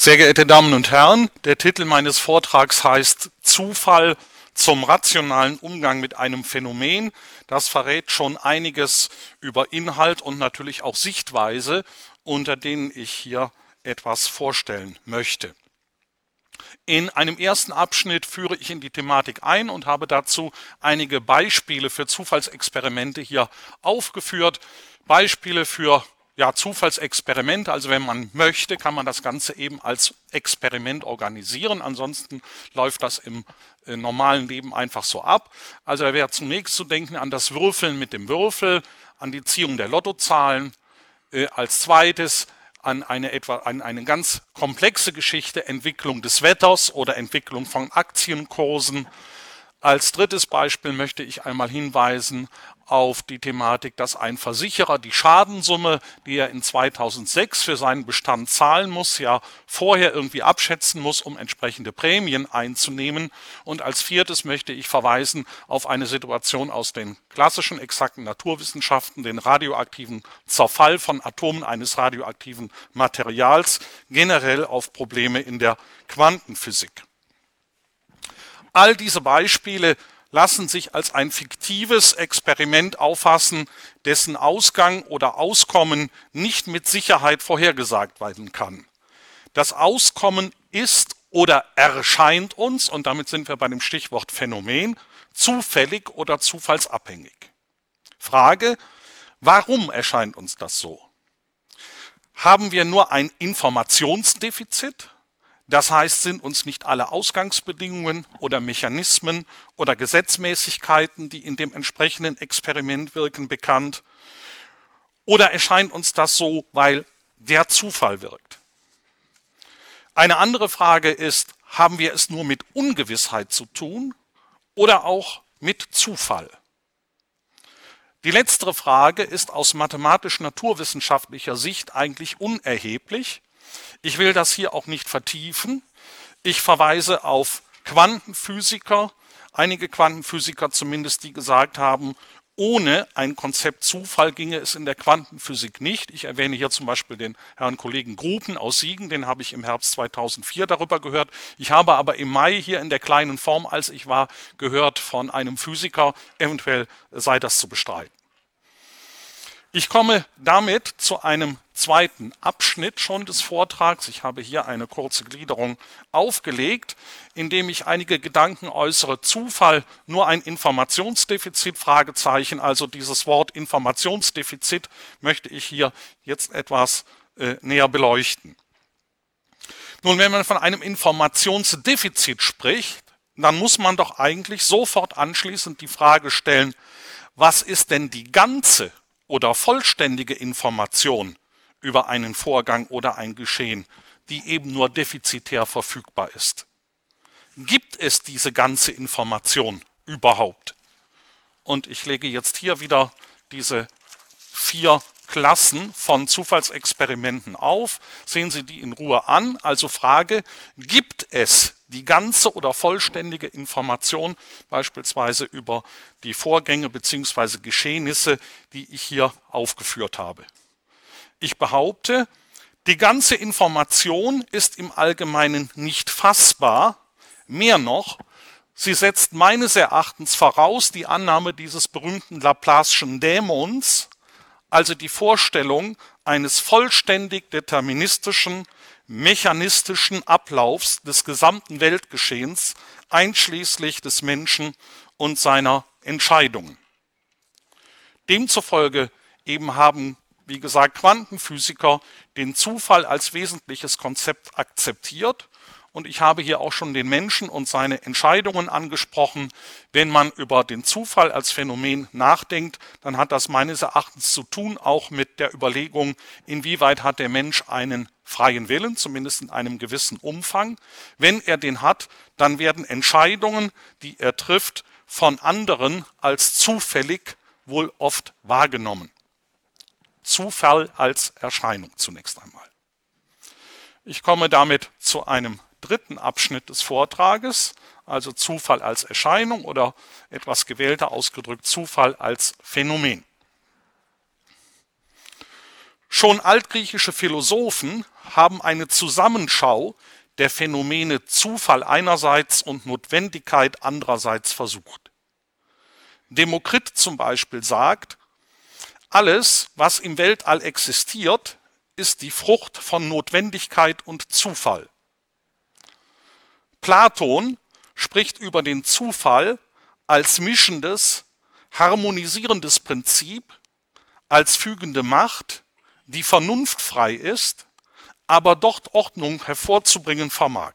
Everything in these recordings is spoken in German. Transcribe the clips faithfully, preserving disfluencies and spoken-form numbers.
Sehr geehrte Damen und Herren, der Titel meines Vortrags heißt Zufall zum rationalen Umgang mit einem Phänomen. Das verrät schon einiges über Inhalt und natürlich auch Sichtweise, unter denen ich hier etwas vorstellen möchte. In einem ersten Abschnitt führe ich in die Thematik ein und habe dazu einige Beispiele für Zufallsexperimente hier aufgeführt. Beispiele für ja, Zufallsexperimente, also wenn man möchte, kann man das Ganze eben als Experiment organisieren. Ansonsten läuft das im äh, normalen Leben einfach so ab. Also da wäre zunächst zu denken an das Würfeln mit dem Würfel, an die Ziehung der Lottozahlen, äh, als zweites an eine etwa an eine ganz komplexe Geschichte, Entwicklung des Wetters oder Entwicklung von Aktienkursen. Als drittes Beispiel möchte ich einmal hinweisen auf die Thematik, dass ein Versicherer die Schadensumme, die er in zweitausendsechs für seinen Bestand zahlen muss, ja vorher irgendwie abschätzen muss, um entsprechende Prämien einzunehmen. Und als viertes möchte ich verweisen auf eine Situation aus den klassischen exakten Naturwissenschaften, den radioaktiven Zerfall von Atomen eines radioaktiven Materials, generell auf Probleme in der Quantenphysik. All diese Beispiele lassen sich als ein fiktives Experiment auffassen, dessen Ausgang oder Auskommen nicht mit Sicherheit vorhergesagt werden kann. Das Auskommen ist oder erscheint uns, und damit sind wir bei dem Stichwort Phänomen, zufällig oder zufallsabhängig. Frage: Warum erscheint uns das so? Haben wir nur ein Informationsdefizit? Das heißt, sind uns nicht alle Ausgangsbedingungen oder Mechanismen oder Gesetzmäßigkeiten, die in dem entsprechenden Experiment wirken, bekannt? Oder erscheint uns das so, weil der Zufall wirkt? Eine andere Frage ist, haben wir es nur mit Ungewissheit zu tun oder auch mit Zufall? Die letztere Frage ist aus mathematisch-naturwissenschaftlicher Sicht eigentlich unerheblich. Ich will das hier auch nicht vertiefen. Ich verweise auf Quantenphysiker, einige Quantenphysiker zumindest, die gesagt haben, ohne ein Konzept Zufall ginge es in der Quantenphysik nicht. Ich erwähne hier zum Beispiel den Herrn Kollegen Grupen aus Siegen, den habe ich im Herbst zweitausendvier darüber gehört. Ich habe aber im Mai hier in der kleinen Form, als ich war, gehört von einem Physiker, eventuell sei das zu bestreiten. Ich komme damit zu einem zweiten Abschnitt schon des Vortrags. Ich habe hier eine kurze Gliederung aufgelegt, in dem ich einige Gedanken äußere. Zufall, nur ein Informationsdefizit, Fragezeichen. Also dieses Wort Informationsdefizit möchte ich hier jetzt etwas äh, näher beleuchten. Nun, wenn man von einem Informationsdefizit spricht, dann muss man doch eigentlich sofort anschließend die Frage stellen, was ist denn die ganze oder vollständige Information über einen Vorgang oder ein Geschehen, die eben nur defizitär verfügbar ist? Gibt es diese ganze Information überhaupt? Und ich lege jetzt hier wieder diese vier Klassen von Zufallsexperimenten auf. Sehen Sie die in Ruhe an. Also Frage, gibt es die ganze oder vollständige Information, beispielsweise über die Vorgänge bzw. Geschehnisse, die ich hier aufgeführt habe? Ich behaupte, die ganze Information ist im Allgemeinen nicht fassbar. Mehr noch, sie setzt meines Erachtens voraus die Annahme dieses berühmten Laplace'schen Dämons, also die Vorstellung eines vollständig deterministischen, mechanistischen Ablaufs des gesamten Weltgeschehens, einschließlich des Menschen und seiner Entscheidungen. Demzufolge eben haben, wie gesagt, Quantenphysiker den Zufall als wesentliches Konzept akzeptiert. Und ich habe hier auch schon den Menschen und seine Entscheidungen angesprochen. Wenn man über den Zufall als Phänomen nachdenkt, dann hat das meines Erachtens zu tun auch mit der Überlegung, inwieweit hat der Mensch einen freien Willen, zumindest in einem gewissen Umfang. Wenn er den hat, dann werden Entscheidungen, die er trifft, von anderen als zufällig wohl oft wahrgenommen. Zufall als Erscheinung zunächst einmal. Ich komme damit zu einem dritten Abschnitt des Vortrages, also Zufall als Erscheinung oder etwas gewählter ausgedrückt Zufall als Phänomen. Schon altgriechische Philosophen haben eine Zusammenschau der Phänomene Zufall einerseits und Notwendigkeit andererseits versucht. Demokrit zum Beispiel sagt, alles, was im Weltall existiert, ist die Frucht von Notwendigkeit und Zufall. Platon spricht über den Zufall als mischendes, harmonisierendes Prinzip, als fügende Macht, die vernunftfrei ist, aber dort Ordnung hervorzubringen vermag.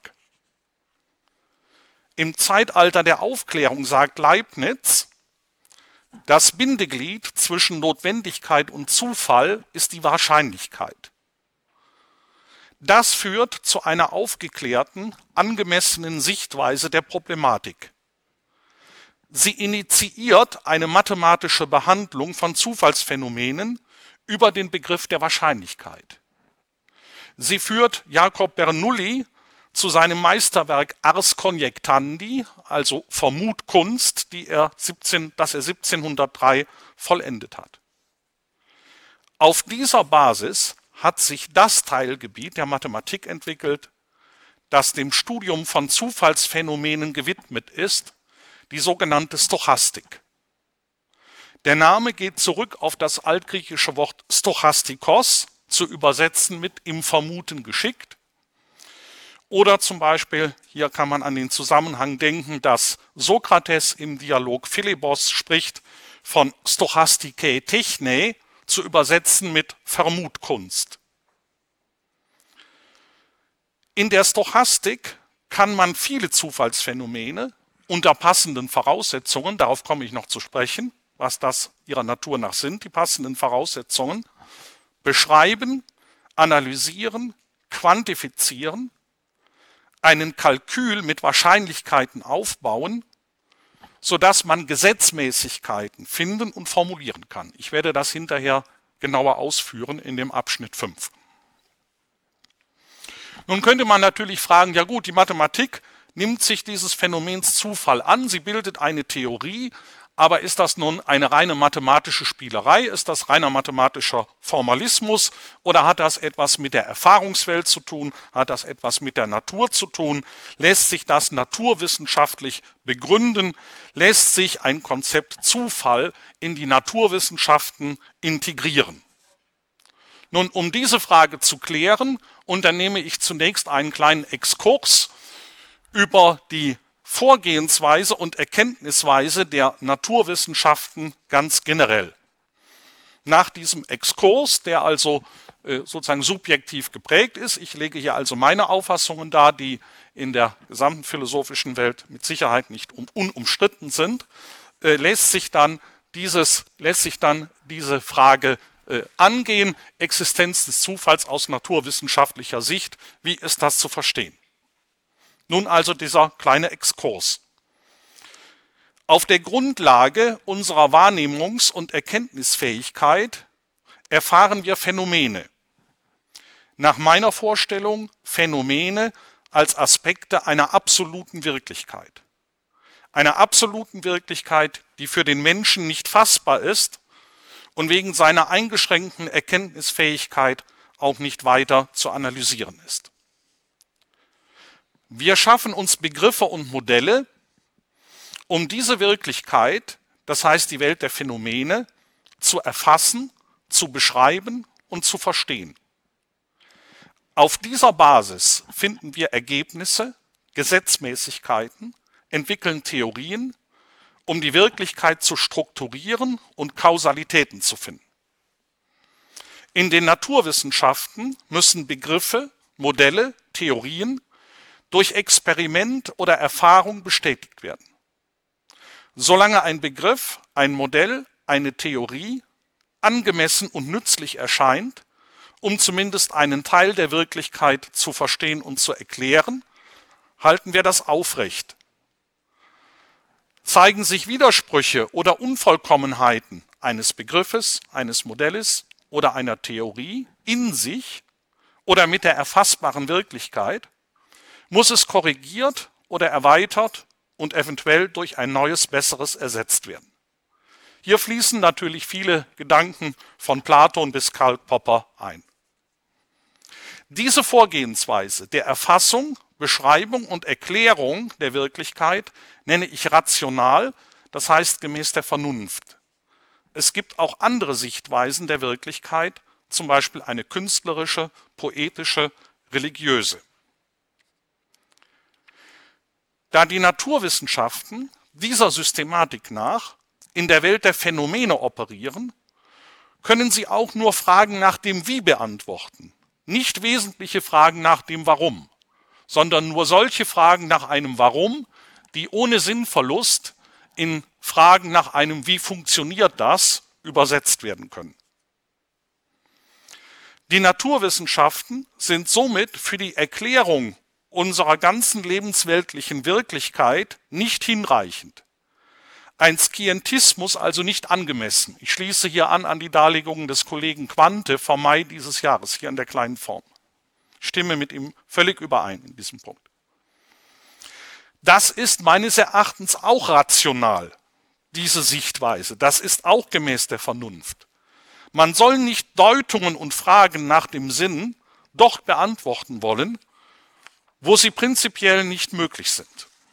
Im Zeitalter der Aufklärung sagt Leibniz, das Bindeglied zwischen Notwendigkeit und Zufall ist die Wahrscheinlichkeit. Das führt zu einer aufgeklärten, angemessenen Sichtweise der Problematik. Sie initiiert eine mathematische Behandlung von Zufallsphänomenen über den Begriff der Wahrscheinlichkeit. Sie führt Jacob Bernoulli zu seinem Meisterwerk Ars Conjectandi, also Vermutkunst, die er siebzehn, das er siebzehnhundertdrei vollendet hat. Auf dieser Basis hat sich das Teilgebiet der Mathematik entwickelt, das dem Studium von Zufallsphänomenen gewidmet ist, die sogenannte Stochastik. Der Name geht zurück auf das altgriechische Wort Stochastikos, zu übersetzen mit im Vermuten geschickt. Oder zum Beispiel, hier kann man an den Zusammenhang denken, dass Sokrates im Dialog Philebos spricht von Stochastike Techne, zu übersetzen mit Vermutkunst. In der Stochastik kann man viele Zufallsphänomene unter passenden Voraussetzungen, darauf komme ich noch zu sprechen, was das ihrer Natur nach sind, die passenden Voraussetzungen, beschreiben, analysieren, quantifizieren, einen Kalkül mit Wahrscheinlichkeiten aufbauen, sodass man Gesetzmäßigkeiten finden und formulieren kann. Ich werde das hinterher genauer ausführen in dem Abschnitt fünf. Nun könnte man natürlich fragen, ja gut, die Mathematik nimmt sich dieses Phänomens Zufall an, sie bildet eine Theorie, aber ist das nun eine reine mathematische Spielerei, ist das reiner mathematischer Formalismus oder hat das etwas mit der Erfahrungswelt zu tun, hat das etwas mit der Natur zu tun, lässt sich das naturwissenschaftlich begründen, lässt sich ein Konzept Zufall in die Naturwissenschaften integrieren? Nun, um diese Frage zu klären, unternehme ich zunächst einen kleinen Exkurs über die Vorgehensweise und Erkenntnisweise der Naturwissenschaften ganz generell. Nach diesem Exkurs, der also äh, sozusagen subjektiv geprägt ist, ich lege hier also meine Auffassungen dar, die in der gesamten philosophischen Welt mit Sicherheit nicht un unumstritten sind, äh, lässt sich dann dieses, lässt sich dann diese Frage äh, angehen, Existenz des Zufalls aus naturwissenschaftlicher Sicht, wie ist das zu verstehen? Nun also dieser kleine Exkurs. Auf der Grundlage unserer Wahrnehmungs- und Erkenntnisfähigkeit erfahren wir Phänomene. Nach meiner Vorstellung Phänomene als Aspekte einer absoluten Wirklichkeit. Einer absoluten Wirklichkeit, die für den Menschen nicht fassbar ist und wegen seiner eingeschränkten Erkenntnisfähigkeit auch nicht weiter zu analysieren ist. Wir schaffen uns Begriffe und Modelle, um diese Wirklichkeit, das heißt die Welt der Phänomene, zu erfassen, zu beschreiben und zu verstehen. Auf dieser Basis finden wir Ergebnisse, Gesetzmäßigkeiten, entwickeln Theorien, um die Wirklichkeit zu strukturieren und Kausalitäten zu finden. In den Naturwissenschaften müssen Begriffe, Modelle, Theorien durch Experiment oder Erfahrung bestätigt werden. Solange ein Begriff, ein Modell, eine Theorie angemessen und nützlich erscheint, um zumindest einen Teil der Wirklichkeit zu verstehen und zu erklären, halten wir das aufrecht. Zeigen sich Widersprüche oder Unvollkommenheiten eines Begriffes, eines Modells oder einer Theorie in sich oder mit der erfassbaren Wirklichkeit, muss es korrigiert oder erweitert und eventuell durch ein neues, besseres ersetzt werden. Hier fließen natürlich viele Gedanken von Platon bis Karl Popper ein. Diese Vorgehensweise der Erfassung, Beschreibung und Erklärung der Wirklichkeit nenne ich rational, das heißt gemäß der Vernunft. Es gibt auch andere Sichtweisen der Wirklichkeit, zum Beispiel eine künstlerische, poetische, religiöse. Da die Naturwissenschaften dieser Systematik nach in der Welt der Phänomene operieren, können sie auch nur Fragen nach dem Wie beantworten, nicht wesentliche Fragen nach dem Warum, sondern nur solche Fragen nach einem Warum, die ohne Sinnverlust in Fragen nach einem Wie funktioniert das übersetzt werden können. Die Naturwissenschaften sind somit für die Erklärung unserer ganzen lebensweltlichen Wirklichkeit nicht hinreichend. Ein Scientismus also nicht angemessen. Ich schließe hier an an die Darlegungen des Kollegen Quante vom Mai dieses Jahres, hier in der kleinen Form. Ich stimme mit ihm völlig überein in diesem Punkt. Das ist meines Erachtens auch rational, diese Sichtweise. Das ist auch gemäß der Vernunft. Man soll nicht Deutungen und Fragen nach dem Sinn dort beantworten wollen, wo sie prinzipiell nicht möglich sind.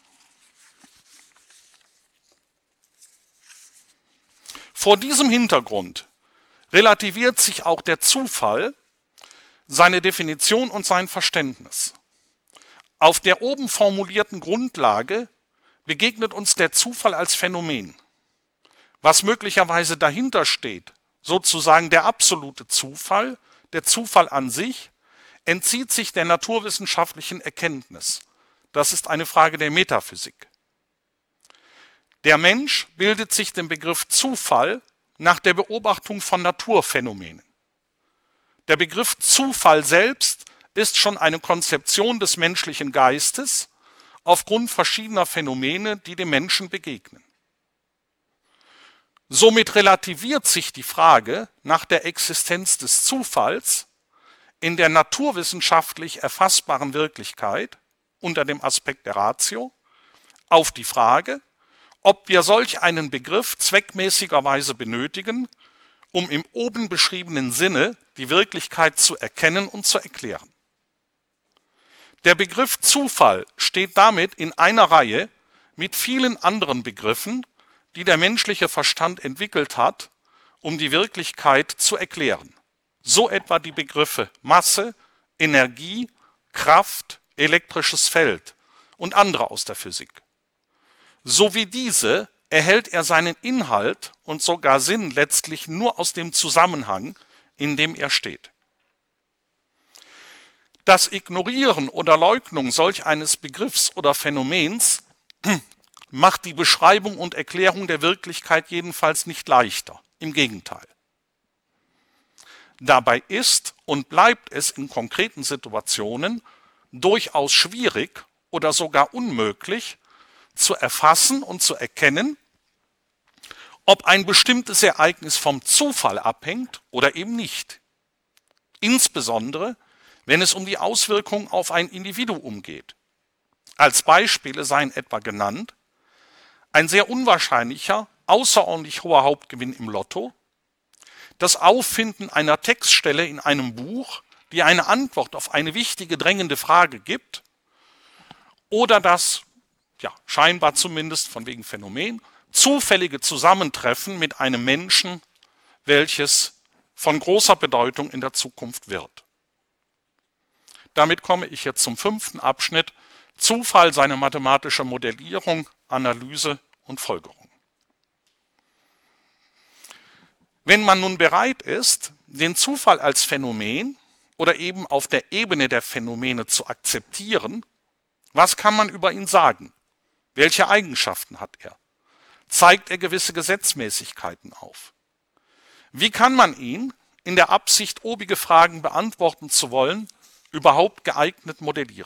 Vor diesem Hintergrund relativiert sich auch der Zufall, seine Definition und sein Verständnis. Auf der oben formulierten Grundlage begegnet uns der Zufall als Phänomen. Was möglicherweise dahinter steht, sozusagen der absolute Zufall, der Zufall an sich, entzieht sich der naturwissenschaftlichen Erkenntnis. Das ist eine Frage der Metaphysik. Der Mensch bildet sich den Begriff Zufall nach der Beobachtung von Naturphänomenen. Der Begriff Zufall selbst ist schon eine Konzeption des menschlichen Geistes aufgrund verschiedener Phänomene, die dem Menschen begegnen. Somit relativiert sich die Frage nach der Existenz des Zufalls in der naturwissenschaftlich erfassbaren Wirklichkeit unter dem Aspekt der Ratio auf die Frage, ob wir solch einen Begriff zweckmäßigerweise benötigen, um im oben beschriebenen Sinne die Wirklichkeit zu erkennen und zu erklären. Der Begriff Zufall steht damit in einer Reihe mit vielen anderen Begriffen, die der menschliche Verstand entwickelt hat, um die Wirklichkeit zu erklären. So etwa die Begriffe Masse, Energie, Kraft, elektrisches Feld und andere aus der Physik. So wie diese erhält er seinen Inhalt und sogar Sinn letztlich nur aus dem Zusammenhang, in dem er steht. Das Ignorieren oder Leugnung solch eines Begriffs oder Phänomens macht die Beschreibung und Erklärung der Wirklichkeit jedenfalls nicht leichter. Im Gegenteil. Dabei ist und bleibt es in konkreten Situationen durchaus schwierig oder sogar unmöglich, zu erfassen und zu erkennen, ob ein bestimmtes Ereignis vom Zufall abhängt oder eben nicht. Insbesondere, wenn es um die Auswirkungen auf ein Individuum geht. Als Beispiele seien etwa genannt ein sehr unwahrscheinlicher, außerordentlich hoher Hauptgewinn im Lotto, das Auffinden einer Textstelle in einem Buch, die eine Antwort auf eine wichtige, drängende Frage gibt, oder das, ja, scheinbar zumindest von wegen Phänomen, zufällige Zusammentreffen mit einem Menschen, welches von großer Bedeutung in der Zukunft wird. Damit komme ich jetzt zum fünften Abschnitt, Zufall, seine mathematische Modellierung, Analyse und Folgerung. Wenn man nun bereit ist, den Zufall als Phänomen oder eben auf der Ebene der Phänomene zu akzeptieren, was kann man über ihn sagen? Welche Eigenschaften hat er? Zeigt er gewisse Gesetzmäßigkeiten auf? Wie kann man ihn, in der Absicht, obige Fragen beantworten zu wollen, überhaupt geeignet modellieren?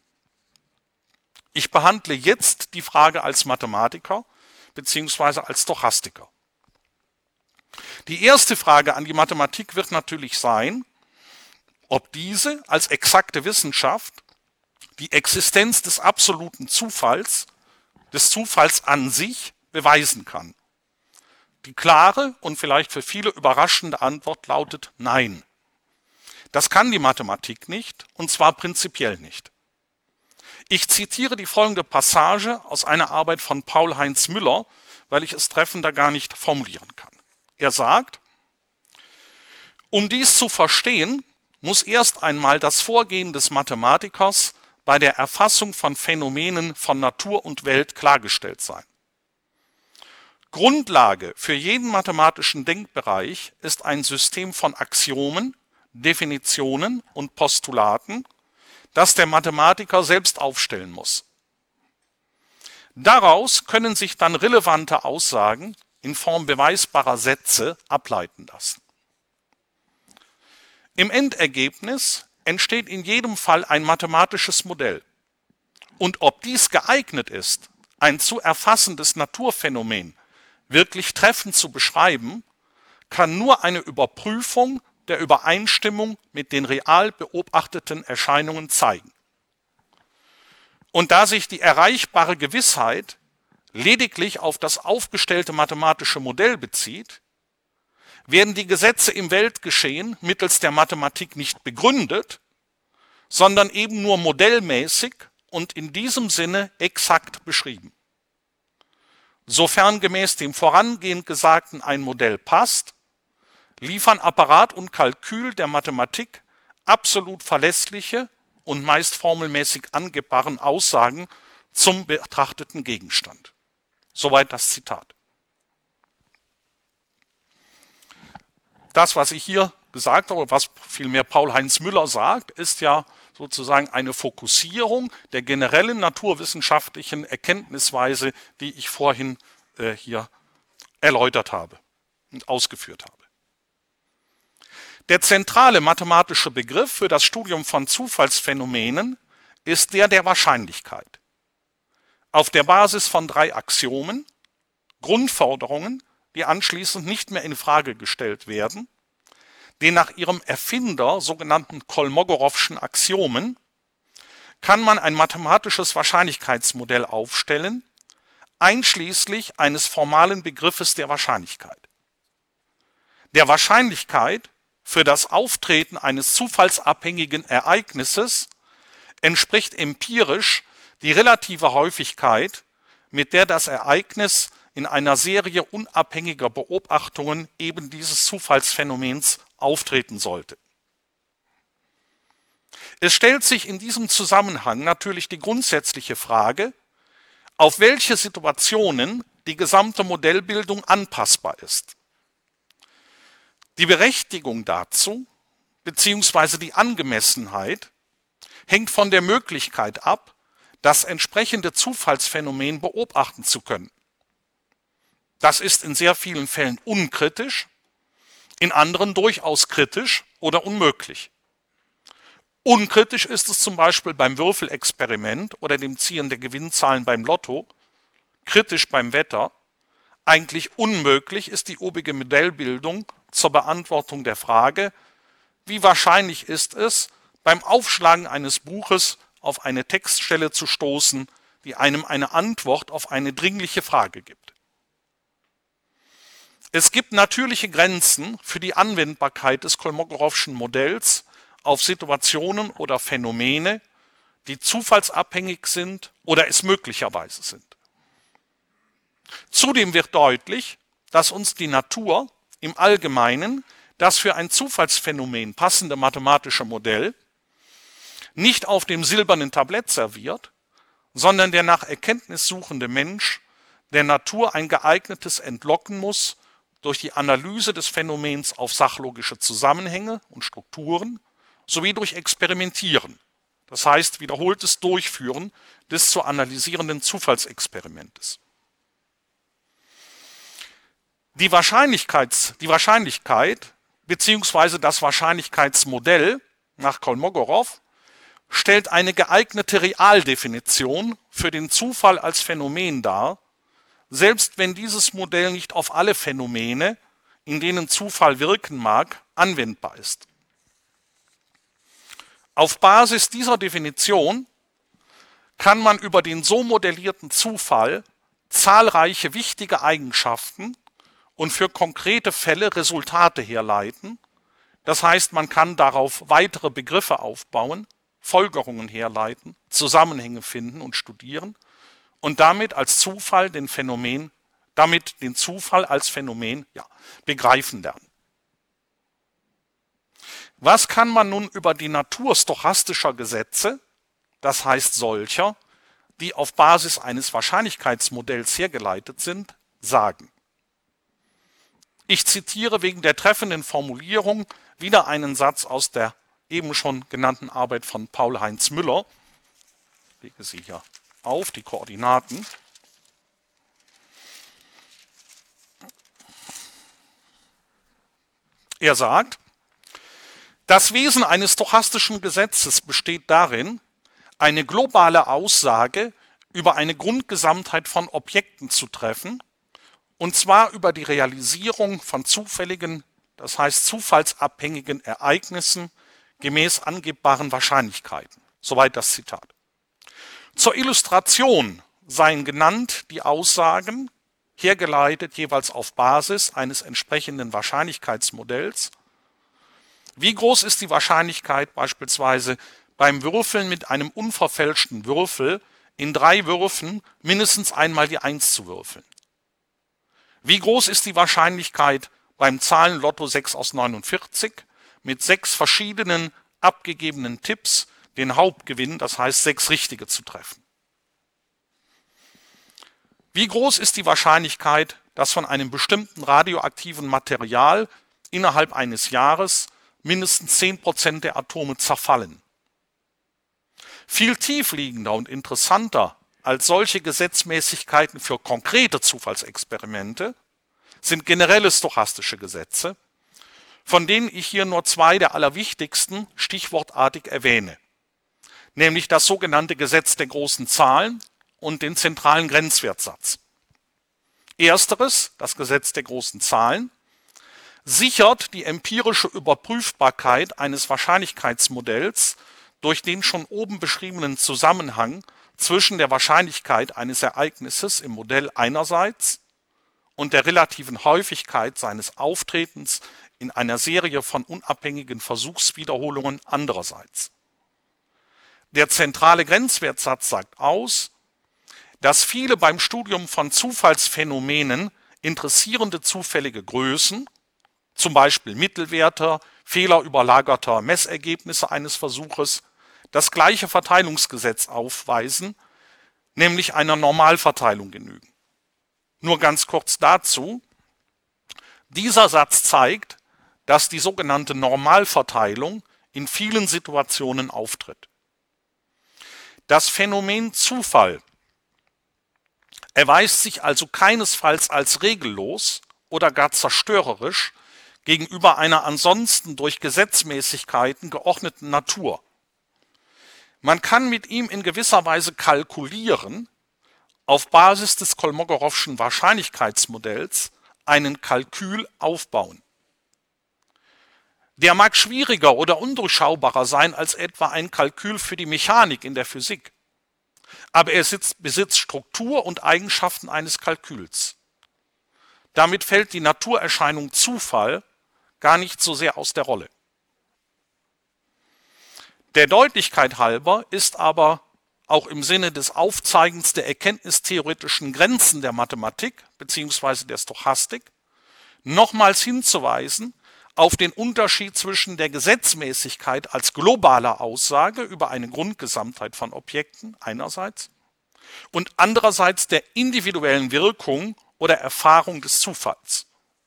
Ich behandle jetzt die Frage als Mathematiker bzw. als Stochastiker. Die erste Frage an die Mathematik wird natürlich sein, ob diese als exakte Wissenschaft die Existenz des absoluten Zufalls, des Zufalls an sich beweisen kann. Die klare und vielleicht für viele überraschende Antwort lautet nein. Das kann die Mathematik nicht, und zwar prinzipiell nicht. Ich zitiere die folgende Passage aus einer Arbeit von Paul-Heinz Müller, weil ich es treffender gar nicht formulieren kann. Er sagt: Um dies zu verstehen, muss erst einmal das Vorgehen des Mathematikers bei der Erfassung von Phänomenen von Natur und Welt klargestellt sein. Grundlage für jeden mathematischen Denkbereich ist ein System von Axiomen, Definitionen und Postulaten, das der Mathematiker selbst aufstellen muss. Daraus können sich dann relevante Aussagen in Form beweisbarer Sätze ableiten lassen. Im Endergebnis entsteht in jedem Fall ein mathematisches Modell. Und ob dies geeignet ist, ein zu erfassendes Naturphänomen wirklich treffend zu beschreiben, kann nur eine Überprüfung der Übereinstimmung mit den real beobachteten Erscheinungen zeigen. Und da sich die erreichbare Gewissheit lediglich auf das aufgestellte mathematische Modell bezieht, werden die Gesetze im Weltgeschehen mittels der Mathematik nicht begründet, sondern eben nur modellmäßig und in diesem Sinne exakt beschrieben. Sofern gemäß dem vorangehend Gesagten ein Modell passt, liefern Apparat und Kalkül der Mathematik absolut verlässliche und meist formelmäßig angebbaren Aussagen zum betrachteten Gegenstand. Soweit das Zitat. Das, was ich hier gesagt habe, was vielmehr Paul-Heinz Müller sagt, ist ja sozusagen eine Fokussierung der generellen naturwissenschaftlichen Erkenntnisweise, die ich vorhin äh, hier erläutert habe und ausgeführt habe. Der zentrale mathematische Begriff für das Studium von Zufallsphänomenen ist der der Wahrscheinlichkeit. Auf der Basis von drei Axiomen, Grundforderungen, die anschließend nicht mehr in Frage gestellt werden, den nach ihrem Erfinder sogenannten Kolmogorowschen Axiomen, kann man ein mathematisches Wahrscheinlichkeitsmodell aufstellen, einschließlich eines formalen Begriffes der Wahrscheinlichkeit. Der Wahrscheinlichkeit für das Auftreten eines zufallsabhängigen Ereignisses entspricht empirisch die relative Häufigkeit, mit der das Ereignis in einer Serie unabhängiger Beobachtungen eben dieses Zufallsphänomens auftreten sollte. Es stellt sich in diesem Zusammenhang natürlich die grundsätzliche Frage, auf welche Situationen die gesamte Modellbildung anpassbar ist. Die Berechtigung dazu, beziehungsweise die Angemessenheit, hängt von der Möglichkeit ab, das entsprechende Zufallsphänomen beobachten zu können. Das ist in sehr vielen Fällen unkritisch, in anderen durchaus kritisch oder unmöglich. Unkritisch ist es zum Beispiel beim Würfelexperiment oder dem Ziehen der Gewinnzahlen beim Lotto, kritisch beim Wetter. Eigentlich unmöglich ist die obige Modellbildung zur Beantwortung der Frage, wie wahrscheinlich ist es, beim Aufschlagen eines Buches auf eine Textstelle zu stoßen, die einem eine Antwort auf eine dringliche Frage gibt. Es gibt natürliche Grenzen für die Anwendbarkeit des Kolmogorowschen Modells auf Situationen oder Phänomene, die zufallsabhängig sind oder es möglicherweise sind. Zudem wird deutlich, dass uns die Natur im Allgemeinen das für ein Zufallsphänomen passende mathematische Modell nicht auf dem silbernen Tablett serviert, sondern der nach Erkenntnis suchende Mensch der Natur ein geeignetes entlocken muss durch die Analyse des Phänomens auf sachlogische Zusammenhänge und Strukturen sowie durch Experimentieren, das heißt wiederholtes Durchführen des zu analysierenden Zufallsexperimentes. Die, Wahrscheinlichkeits, die Wahrscheinlichkeit bzw. das Wahrscheinlichkeitsmodell nach Kolmogorow stellt eine geeignete Realdefinition für den Zufall als Phänomen dar, selbst wenn dieses Modell nicht auf alle Phänomene, in denen Zufall wirken mag, anwendbar ist. Auf Basis dieser Definition kann man über den so modellierten Zufall zahlreiche wichtige Eigenschaften und für konkrete Fälle Resultate herleiten. Das heißt, man kann darauf weitere Begriffe aufbauen, Folgerungen herleiten, Zusammenhänge finden und studieren und damit als Zufall den Phänomen, damit den Zufall als Phänomen ja, begreifen lernen. Was kann man nun über die Natur stochastischer Gesetze, das heißt solcher, die auf Basis eines Wahrscheinlichkeitsmodells hergeleitet sind, sagen? Ich zitiere wegen der treffenden Formulierung wieder einen Satz aus der eben schon genannten Arbeit von Paul-Heinz Müller. Ich lege sie hier auf, die Koordinaten. Er sagt, das Wesen eines stochastischen Gesetzes besteht darin, eine globale Aussage über eine Grundgesamtheit von Objekten zu treffen, und zwar über die Realisierung von zufälligen, das heißt zufallsabhängigen Ereignissen gemäß angebbaren Wahrscheinlichkeiten. Soweit das Zitat. Zur Illustration seien genannt die Aussagen, hergeleitet jeweils auf Basis eines entsprechenden Wahrscheinlichkeitsmodells. Wie groß ist die Wahrscheinlichkeit beispielsweise beim Würfeln mit einem unverfälschten Würfel in drei Würfen mindestens einmal die Eins zu würfeln? Wie groß ist die Wahrscheinlichkeit beim Zahlenlotto sechs aus neunundvierzig mit sechs verschiedenen abgegebenen Tipps den Hauptgewinn, das heißt sechs richtige, zu treffen? Wie groß ist die Wahrscheinlichkeit, dass von einem bestimmten radioaktiven Material innerhalb eines Jahres mindestens zehn Prozent der Atome zerfallen? Viel tiefliegender und interessanter als solche Gesetzmäßigkeiten für konkrete Zufallsexperimente sind generelle stochastische Gesetze, von denen ich hier nur zwei der allerwichtigsten stichwortartig erwähne, nämlich das sogenannte Gesetz der großen Zahlen und den zentralen Grenzwertsatz. Ersteres, das Gesetz der großen Zahlen, sichert die empirische Überprüfbarkeit eines Wahrscheinlichkeitsmodells durch den schon oben beschriebenen Zusammenhang zwischen der Wahrscheinlichkeit eines Ereignisses im Modell einerseits und der relativen Häufigkeit seines Auftretens in einer Serie von unabhängigen Versuchswiederholungen andererseits. Der zentrale Grenzwertsatz sagt aus, dass viele beim Studium von Zufallsphänomenen interessierende zufällige Größen, zum Beispiel Mittelwerte, fehlerüberlagerter Messergebnisse eines Versuches, das gleiche Verteilungsgesetz aufweisen, nämlich einer Normalverteilung genügen. Nur ganz kurz dazu. Dieser Satz zeigt, dass die sogenannte Normalverteilung in vielen Situationen auftritt. Das Phänomen Zufall erweist sich also keinesfalls als regellos oder gar zerstörerisch gegenüber einer ansonsten durch Gesetzmäßigkeiten geordneten Natur. Man kann mit ihm in gewisser Weise kalkulieren, auf Basis des Kolmogorowschen Wahrscheinlichkeitsmodells einen Kalkül aufbauen. Der mag schwieriger oder undurchschaubarer sein als etwa ein Kalkül für die Mechanik in der Physik, aber er besitzt Struktur und Eigenschaften eines Kalküls. Damit fällt die Naturerscheinung Zufall gar nicht so sehr aus der Rolle. Der Deutlichkeit halber ist aber auch im Sinne des Aufzeigens der erkenntnistheoretischen Grenzen der Mathematik bzw. der Stochastik nochmals hinzuweisen auf den Unterschied zwischen der Gesetzmäßigkeit als globaler Aussage über eine Grundgesamtheit von Objekten einerseits und andererseits der individuellen Wirkung oder Erfahrung des Zufalls.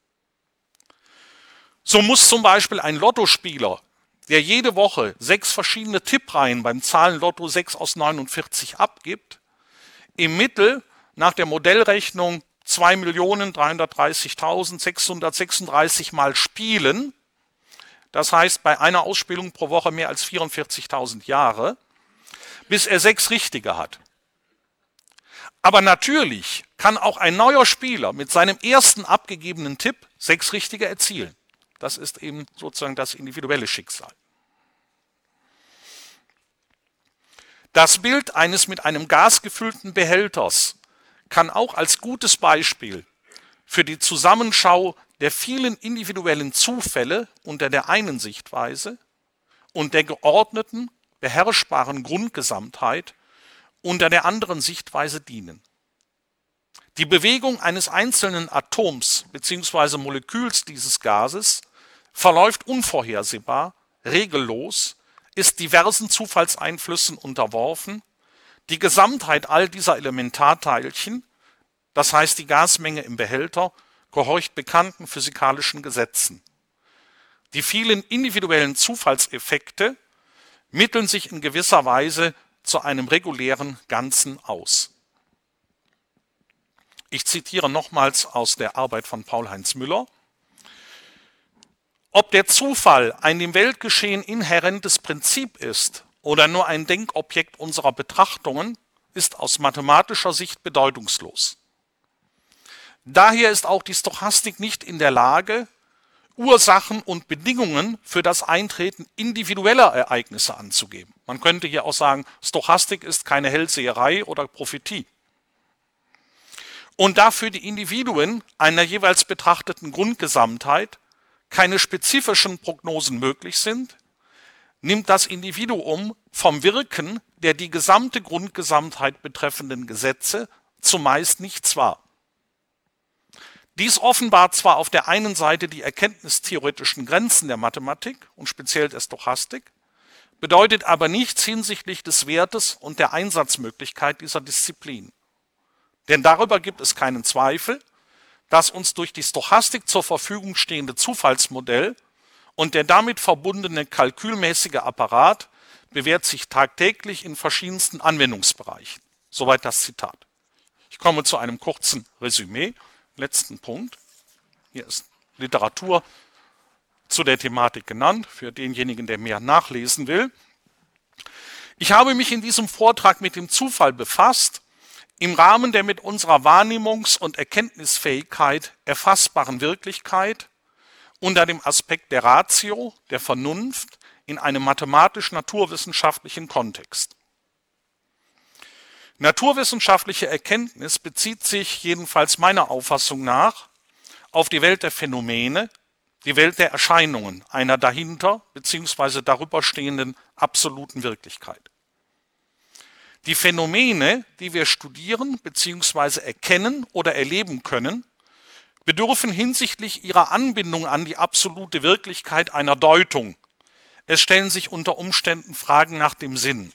So muss zum Beispiel ein Lottospieler, der jede Woche sechs verschiedene Tippreihen beim Zahlenlotto sechs aus neunundvierzig abgibt, im Mittel nach der Modellrechnung zwei Millionen dreihundertdreißigtausendsechshundertsechsunddreißig Mal spielen, das heißt bei einer Ausspielung pro Woche mehr als vierundvierzigtausend Jahre, bis er sechs Richtige hat. Aber natürlich kann auch ein neuer Spieler mit seinem ersten abgegebenen Tipp sechs Richtige erzielen. Das ist eben sozusagen das individuelle Schicksal. Das Bild eines mit einem Gas gefüllten Behälters kann auch als gutes Beispiel für die Zusammenschau der vielen individuellen Zufälle unter der einen Sichtweise und der geordneten, beherrschbaren Grundgesamtheit unter der anderen Sichtweise dienen. Die Bewegung eines einzelnen Atoms bzw. Moleküls dieses Gases verläuft unvorhersehbar, regellos, ist diversen Zufallseinflüssen unterworfen. Die Gesamtheit all dieser Elementarteilchen, das heißt die Gasmenge im Behälter, gehorcht bekannten physikalischen Gesetzen. Die vielen individuellen Zufallseffekte mitteln sich in gewisser Weise zu einem regulären Ganzen aus. Ich zitiere nochmals aus der Arbeit von Paul-Heinz Müller. Ob der Zufall ein dem Weltgeschehen inhärentes Prinzip ist oder nur ein Denkobjekt unserer Betrachtungen, ist aus mathematischer Sicht bedeutungslos. Daher ist auch die Stochastik nicht in der Lage, Ursachen und Bedingungen für das Eintreten individueller Ereignisse anzugeben. Man könnte hier auch sagen, Stochastik ist keine Hellseherei oder Prophetie. Und da für die Individuen einer jeweils betrachteten Grundgesamtheit keine spezifischen Prognosen möglich sind, nimmt das Individuum vom Wirken der die gesamte Grundgesamtheit betreffenden Gesetze zumeist nichts wahr. Dies offenbart zwar auf der einen Seite die erkenntnistheoretischen Grenzen der Mathematik und speziell der Stochastik, bedeutet aber nichts hinsichtlich des Wertes und der Einsatzmöglichkeit dieser Disziplin. Denn darüber gibt es keinen Zweifel, dass uns durch die Stochastik zur Verfügung stehende Zufallsmodell und der damit verbundene kalkülmäßige Apparat bewährt sich tagtäglich in verschiedensten Anwendungsbereichen. Soweit das Zitat. Ich komme zu einem kurzen Resümee. Letzten Punkt. Hier ist Literatur zu der Thematik genannt, für denjenigen, der mehr nachlesen will. Ich habe mich in diesem Vortrag mit dem Zufall befasst, im Rahmen der mit unserer Wahrnehmungs- und Erkenntnisfähigkeit erfassbaren Wirklichkeit unter dem Aspekt der Ratio, der Vernunft, in einem mathematisch-naturwissenschaftlichen Kontext. Naturwissenschaftliche Erkenntnis bezieht sich jedenfalls meiner Auffassung nach auf die Welt der Phänomene, die Welt der Erscheinungen, einer dahinter bzw. darüber stehenden absoluten Wirklichkeit. Die Phänomene, die wir studieren bzw. erkennen oder erleben können, bedürfen hinsichtlich ihrer Anbindung an die absolute Wirklichkeit einer Deutung. Es stellen sich unter Umständen Fragen nach dem Sinn.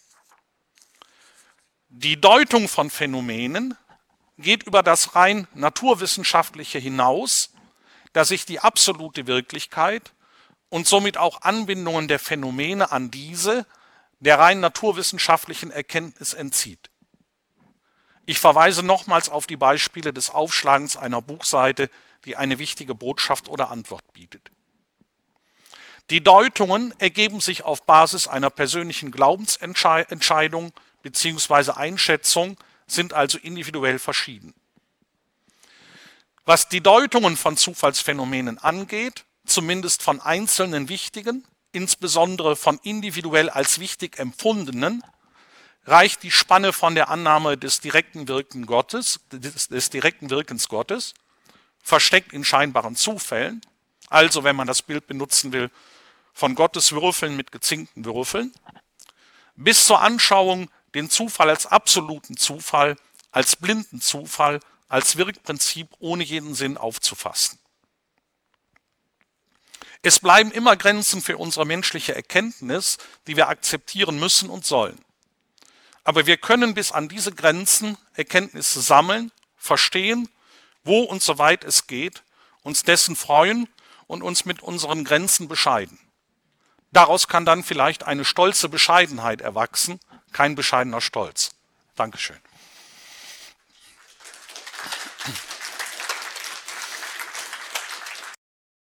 Die Deutung von Phänomenen geht über das rein naturwissenschaftliche hinaus, da sich die absolute Wirklichkeit und somit auch Anbindungen der Phänomene an diese der rein naturwissenschaftlichen Erkenntnis entzieht. Ich verweise nochmals auf die Beispiele des Aufschlagens einer Buchseite, die eine wichtige Botschaft oder Antwort bietet. Die Deutungen ergeben sich auf Basis einer persönlichen Glaubensentscheidung bzw. Einschätzung, sind also individuell verschieden. Was die Deutungen von Zufallsphänomenen angeht, zumindest von einzelnen wichtigen, insbesondere von individuell als wichtig empfundenen, reicht die Spanne von der Annahme des direkten Wirken Gottes, des, des direkten Wirkens Gottes, versteckt in scheinbaren Zufällen, also wenn man das Bild benutzen will, von Gottes Würfeln mit gezinkten Würfeln, bis zur Anschauung den Zufall als absoluten Zufall, als blinden Zufall, als Wirkprinzip ohne jeden Sinn aufzufassen. Es bleiben immer Grenzen für unsere menschliche Erkenntnis, die wir akzeptieren müssen und sollen. Aber wir können bis an diese Grenzen Erkenntnisse sammeln, verstehen, wo und soweit es geht, uns dessen freuen und uns mit unseren Grenzen bescheiden. Daraus kann dann vielleicht eine stolze Bescheidenheit erwachsen, kein bescheidener Stolz. Dankeschön.